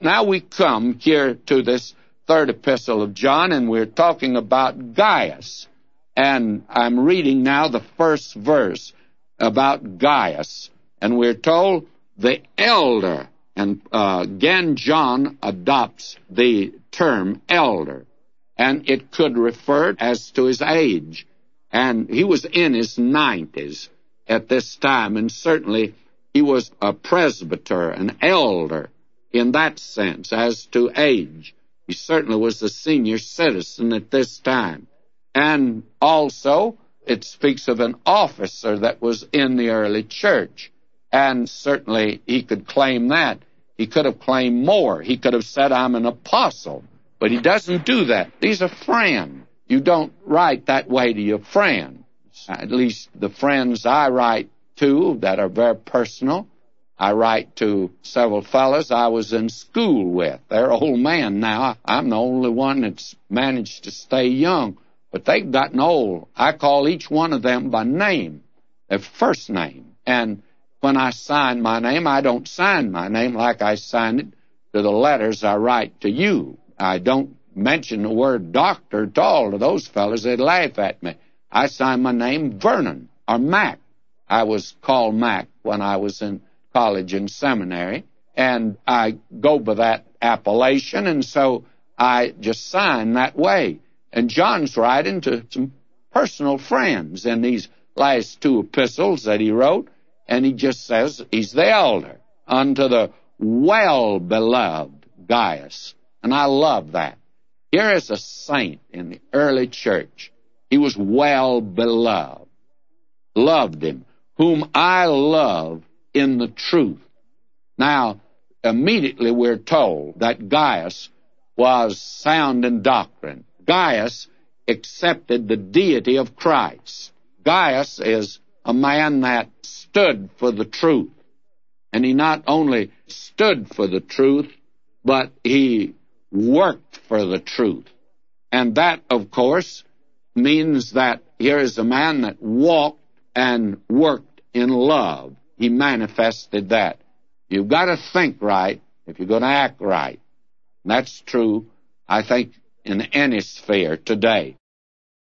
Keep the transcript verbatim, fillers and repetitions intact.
now we come here to this third epistle of John, and we're talking about Gaius. And I'm reading now the first verse about Gaius. And we're told the elder, and uh, again John adopts the term elder, and it could refer as to his age. And he was in his nineties at this time, and certainly he was a presbyter, an elder in that sense as to age. He certainly was a senior citizen at this time. And also, it speaks of an officer that was in the early church. And certainly he could claim that. He could have claimed more. He could have said, I'm an apostle. But he doesn't do that. He's a friend. You don't write that way to your friends. At least the friends I write to that are very personal. I write to several fellows I was in school with. They're old men now. I'm the only one that's managed to stay young. But they've gotten old. I call each one of them by name, their first name. And when I sign my name, I don't sign my name like I sign it to the letters I write to you. I don't mention the word doctor at all to those fellows. They'd laugh at me. I sign my name Vernon or Mac. I was called Mac when I was in college and seminary, and I go by that appellation, and so I just sign that way. And John's writing to some personal friends in these last two epistles that he wrote, and he just says he's the elder unto the well-beloved Gaius. And I love that. Here is a saint in the early church. He was well-beloved, loved him, whom I love in the truth. Now, immediately we're told that Gaius was sound in doctrine. Gaius accepted the deity of Christ. Gaius is a man that stood for the truth. And he not only stood for the truth, but he worked for the truth. And that, of course, means that here is a man that walked and worked in love. He manifested that. You've got to think right if you're going to act right. And that's true, I think, in any sphere today.